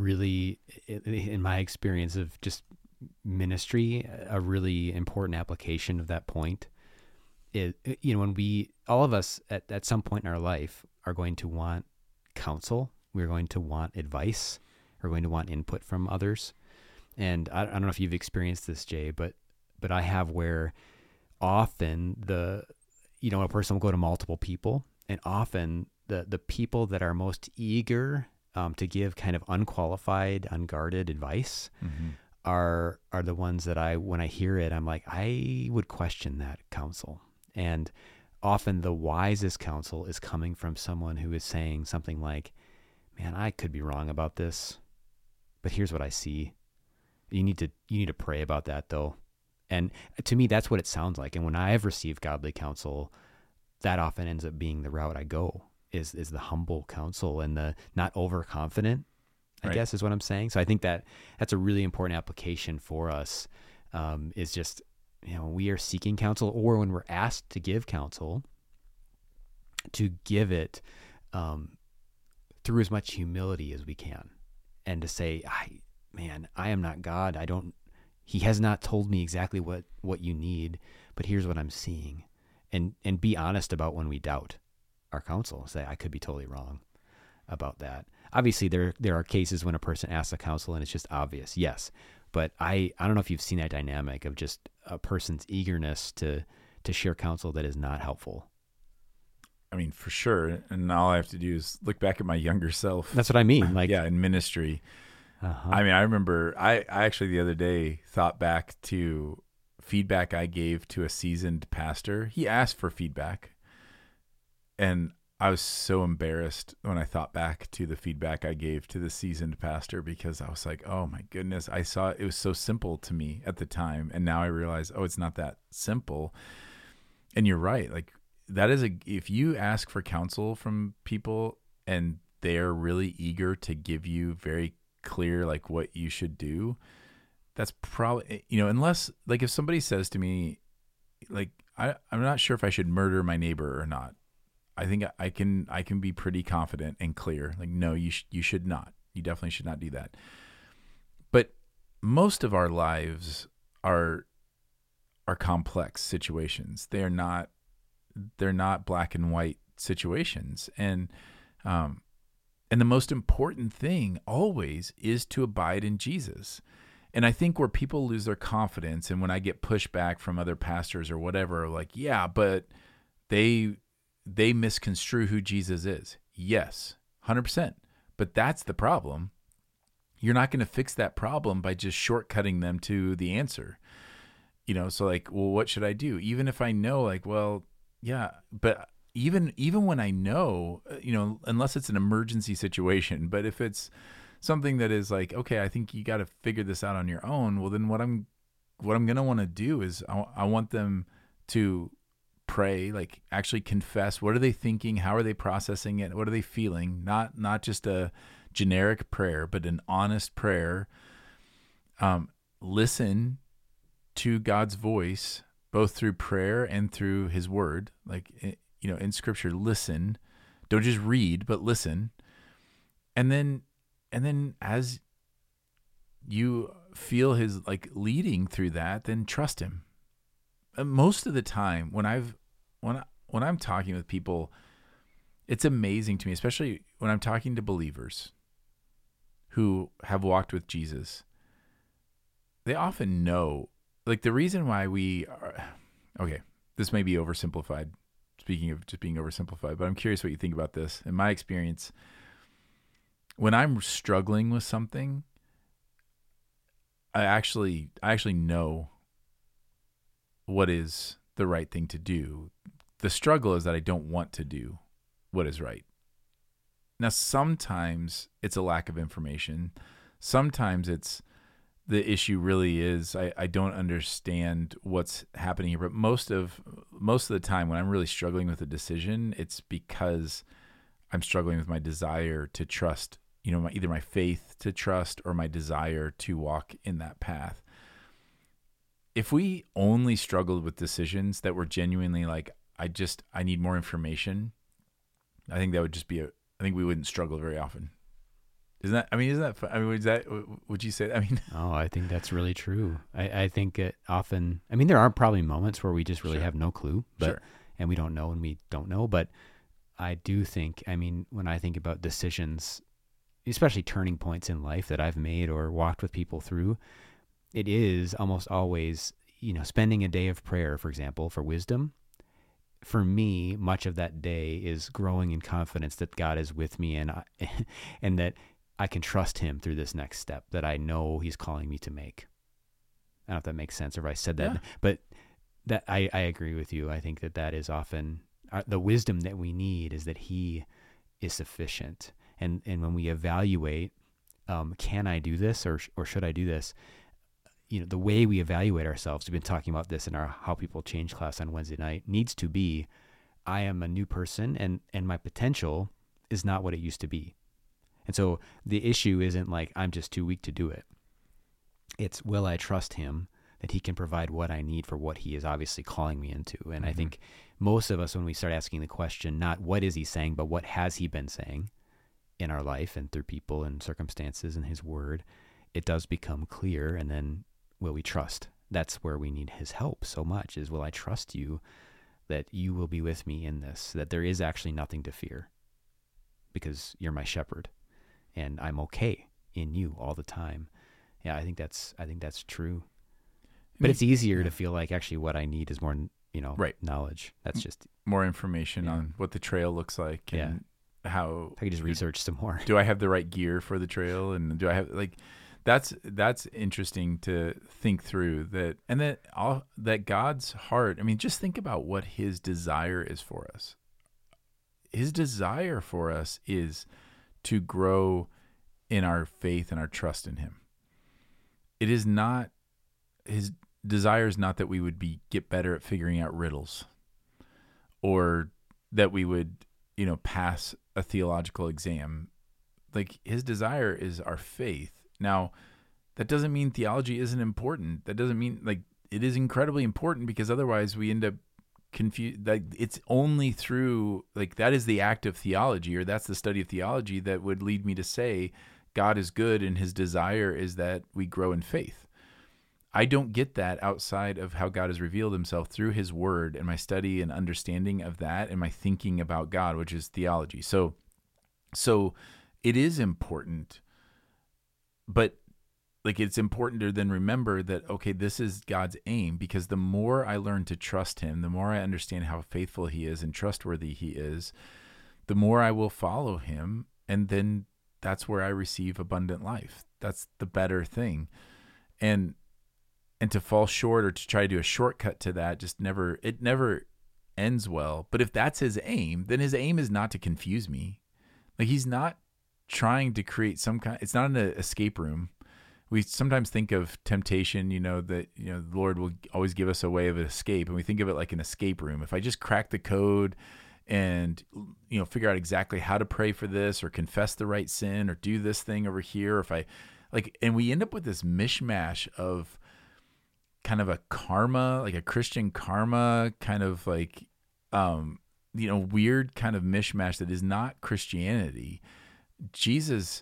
in my experience of just ministry, a really important application of that point is, when all of us at some point in our life are going to want counsel, we're going to want advice, we're going to want input from others. And I don't know if you've experienced this, Jay, but I have, where often a person will go to multiple people, and often the people that are most eager to give kind of unqualified, unguarded advice are the ones that when I hear it, I'm like, I would question that counsel. And often the wisest counsel is coming from someone who is saying something like, man, I could be wrong about this, but here's what I see. You need to pray about that, though. And to me, that's what it sounds like. And when I have received godly counsel, that often ends up being the route I go, is the humble counsel and the not overconfident, I guess is what I'm saying. So I think that's a really important application for us, is just, we are seeking counsel, or when we're asked to give counsel, to give it through as much humility as we can, and to say, I am not God. He has not told me exactly what you need, but here's what I'm seeing. And be honest about when we doubt our counsel. Say, I could be totally wrong about that. Obviously, there are cases when a person asks a counsel and it's just obvious, yes. But I don't know if you've seen that dynamic of just a person's eagerness to share counsel that is not helpful. I mean, for sure. And all I have to do is look back at my younger self. That's what I mean. Like, yeah, in ministry. I mean, I remember I actually the other day thought back to feedback I gave to a seasoned pastor. He asked for feedback, and I was so embarrassed when I thought back to the feedback I gave to the seasoned pastor, because I was like, oh my goodness, I saw it was so simple to me at the time. And now I realize, it's not that simple. And you're right. Like, that is if you ask for counsel from people and they're really eager to give you very clear, like, what you should do, that's probably, unless, like, if somebody says to me, like, I'm not sure if I should murder my neighbor or not, I think I can be pretty confident and clear, like, no, you should not. You definitely should not do that. But most of our lives are complex situations. They're not black and white situations. And the most important thing always is to abide in Jesus. And I think where people lose their confidence, and when I get pushback from other pastors or whatever, like, yeah, but they misconstrue who Jesus is. Yes, 100%. But that's the problem. You're not going to fix that problem by just shortcutting them to the answer. So like, well, what should I do? Even if I know, like, well, yeah, but even when I know, unless it's an emergency situation, but if it's something that is like, okay, I think you got to figure this out on your own. Well, then what I'm going to want to do is I want them to pray, like, actually confess. What are they thinking? How are they processing it? What are they feeling? Not just a generic prayer, but an honest prayer. Listen to God's voice, both through prayer and through his word. Like, in scripture, listen, don't just read, but listen. And then as you feel his, like, leading through that, then trust him. Most of the time when I'm talking with people, it's amazing to me, especially when I'm talking to believers who have walked with Jesus. They often know, like, the reason why we are, okay, this may be oversimplified, speaking of just being oversimplified, but I'm curious what you think about this. In my experience, when I'm struggling with something, I actually know what is the right thing to do. The struggle is that I don't want to do what is right. Now, sometimes it's a lack of information. Sometimes it's the issue really is I don't understand what's happening here. But most of the time when I'm really struggling with a decision, it's because I'm struggling with my desire to trust, either my faith to trust or my desire to walk in that path. If we only struggled with decisions that were genuinely like, I need more information, I think that would just be I think we wouldn't struggle very often. Isn't that would you say, I mean, Oh, I think that's really true. I think it often, I mean, there are probably moments where we just really Sure. have no clue, but, Sure. and we don't know and we don't know. But I do think, I mean, when I think about decisions, especially turning points in life that I've made or walked with people through, it is almost always, spending a day of prayer, for example, for wisdom. For me, much of that day is growing in confidence that God is with me and and that I can trust him through this next step that I know he's calling me to make. I don't know if that makes sense or if I said that, Yeah. but that I agree with you. I think that is often the wisdom that we need is that he is sufficient. And when we evaluate, can I do this or should I do this? The way we evaluate ourselves, we've been talking about this in our How People Change class on Wednesday night, needs to be, I am a new person and my potential is not what it used to be. And so the issue isn't like, I'm just too weak to do it. It's, will I trust him that he can provide what I need for what he is obviously calling me into? And I think most of us, when we start asking the question, not what is he saying, but what has he been saying in our life and through people and circumstances and his word, it does become clear. And then will we trust? That's where we need his help so much, is, will I trust you that you will be with me in this, that there is actually nothing to fear because you're my shepherd and I'm okay in you all the time. Yeah, I think that's true. But it's easier to feel like actually what I need is more, Right. knowledge. That's just, More information on what the trail looks like and how I could just research some more. do I have the right gear for the trail, and do I have, like, that's interesting to think through, that, and that God's heart. I mean, just think about what his desire is for us. His desire for us is to grow in our faith and our trust in him. It is not, his desire is not that we would get better at figuring out riddles, or that we would, pass a theological exam. Like, his desire is our faith. Now, that doesn't mean theology isn't important. That doesn't mean, like, it is incredibly important, because otherwise we end up confused. Like, it's only through, like, that is the act of theology, or that's the study of theology that would lead me to say God is good and his desire is that we grow in faith. I don't get that outside of how God has revealed himself through his word and my study and understanding of that and my thinking about God, which is theology. So it is important, but, like, it's important to then remember that, okay, this is God's aim, because the more I learn to trust him, the more I understand how faithful he is and trustworthy he is, the more I will follow him. And then that's where I receive abundant life. That's the better thing. And to fall short or to try to do a shortcut to that, it never ends well. But if that's his aim, then his aim is not to confuse me. Like, he's not trying to create it's not an escape room. We sometimes think of temptation, that, the Lord will always give us a way of escape. And we think of it like an escape room. If I just crack the code and, figure out exactly how to pray for this, or confess the right sin, or do this thing over here, or if I, like, and we end up with this mishmash of kind of a karma, like a Christian karma kind of, like, weird kind of mishmash that is not Christianity. Jesus,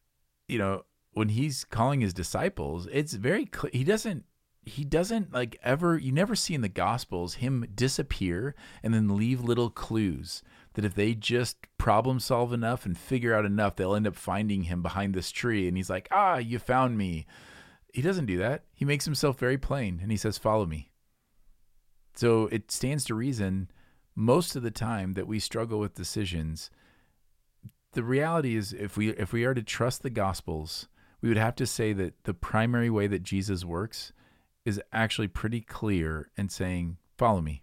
when he's calling his disciples, it's very clear. He doesn't like ever, you never see in the Gospels him disappear and then leave little clues that if they just problem solve enough and figure out enough, they'll end up finding him behind this tree. And he's like, you found me. He doesn't do that. He makes himself very plain and he says, follow me. So it stands to reason most of the time that we struggle with decisions. The reality is, if we are to trust the Gospels, we would have to say that the primary way that Jesus works is actually pretty clear and saying, follow me.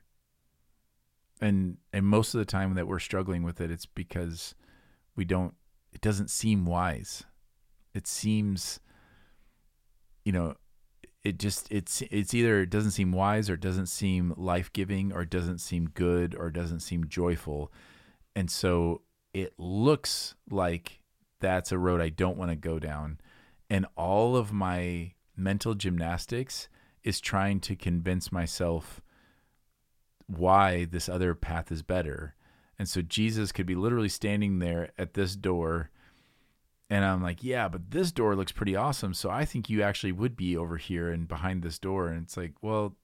And most of the time that we're struggling with it, it's because it doesn't seem wise. It seems, it's either it doesn't seem wise, or it doesn't seem life-giving, or it doesn't seem good, or it doesn't seem joyful. And so it looks like that's a road I don't want to go down. And all of my mental gymnastics is trying to convince myself why this other path is better. And so Jesus could be literally standing there at this door, and I'm like, yeah, but this door looks pretty awesome, so I think you actually would be over here and behind this door. And it's like, well,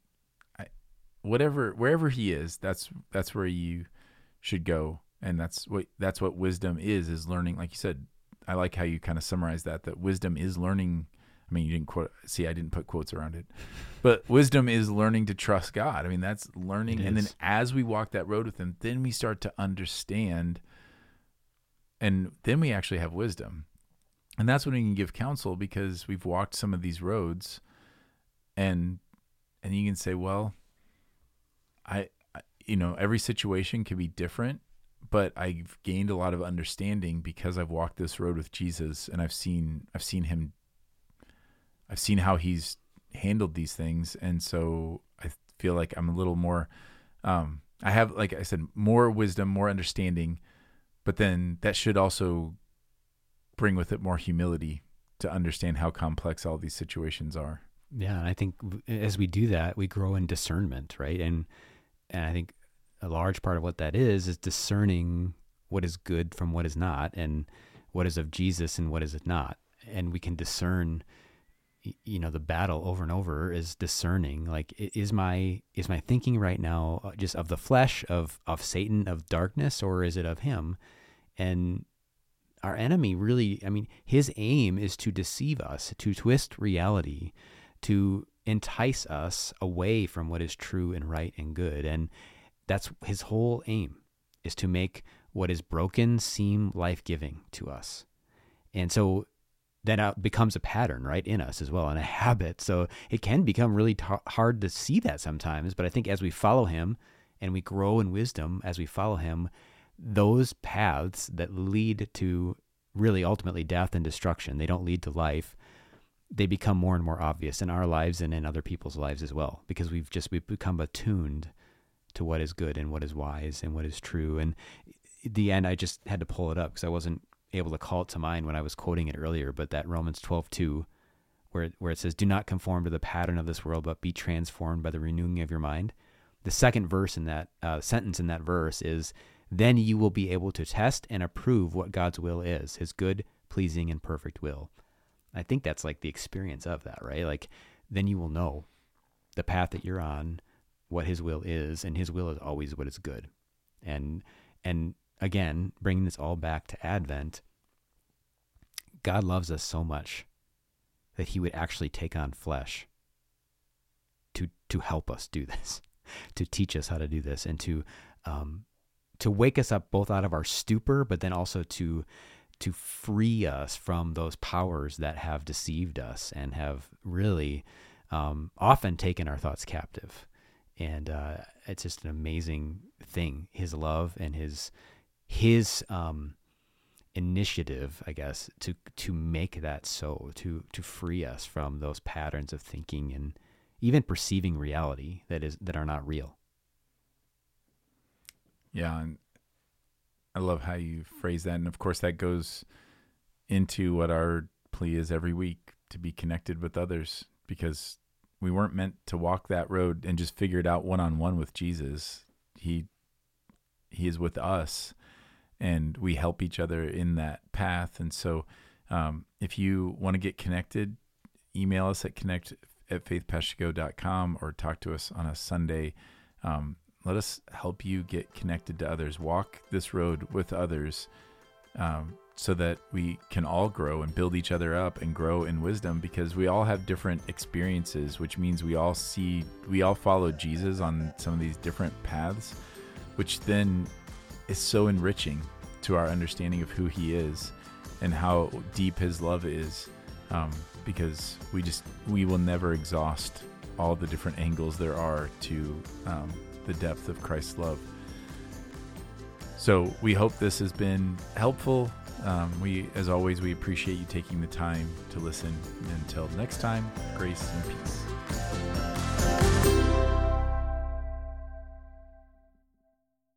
wherever he is, that's where you should go. And that's what wisdom is learning. Like you said, I like how you kind of summarize that wisdom is learning. I mean, you didn't I didn't put quotes around it, but wisdom is learning to trust God. I mean, that's learning. And then as we walk that road with him, then we start to understand, and then we actually have wisdom. And that's when we can give counsel, because we've walked some of these roads, and you can say, well, I every situation can be different, but I've gained a lot of understanding because I've walked this road with Jesus, and I've seen how he's handled these things. And so I feel like I'm a little more, I have, like I said, more wisdom, more understanding, but then that should also bring with it more humility to understand how complex all these situations are. Yeah. And I think as we do that, we grow in discernment, right? And I think a large part of what that is discerning what is good from what is not, and what is of Jesus and what is it not. And we can discern, the battle over and over is discerning, like, is my thinking right now just of the flesh, of Satan, of darkness, or is it of him? And our enemy really, his aim is to deceive us, to twist reality, to entice us away from what is true and right and good. And that's his whole aim, is to make what is broken seem life-giving to us. And so that becomes a pattern, right, in us as well, and a habit. So it can become really hard to see that sometimes. But I think as we follow him and we grow in wisdom as we follow him, those paths that lead to really ultimately death and destruction, they don't lead to life, they become more and more obvious in our lives and in other people's lives as well, because we've become attuned to what is good and what is wise and what is true. And at the end, I just had to pull it up because I wasn't able to call it to mind when I was quoting it earlier, but that Romans 12:2, where it says, "Do not conform to the pattern of this world, but be transformed by the renewing of your mind." The second verse in that sentence in that verse is, "Then you will be able to test and approve what God's will is, his good, pleasing, and perfect will." I think that's like the experience of that, right? Like, then you will know the path that you're on, what his will is, and his will is always what is good. And again, bringing this all back to Advent, God loves us so much that he would actually take on flesh to help us do this, to teach us how to do this, and to wake us up both out of our stupor, but then also to free us from those powers that have deceived us and have really often taken our thoughts captive. And it's just an amazing thing, his love and his initiative, I guess, to make that so, to free us from those patterns of thinking and even perceiving reality that are not real. Yeah, and I love how you phrase that. And of course, that goes into what our plea is every week, to be connected with others, because we weren't meant to walk that road and just figure it out one-on-one with Jesus. He is with us, and we help each other in that path. And so if you want to get connected, email us at connect@faithpastigo.com or talk to us on a Sunday. Let us help you get connected to others. Walk this road with others so that we can all grow and build each other up and grow in wisdom, because we all have different experiences, which means we all follow Jesus on some of these different paths, which then is so enriching to our understanding of who he is and how deep his love is, because we will never exhaust all the different angles there are to the depth of Christ's love. So we hope this has been helpful. As always, we appreciate you taking the time to listen. Until next time, grace and peace.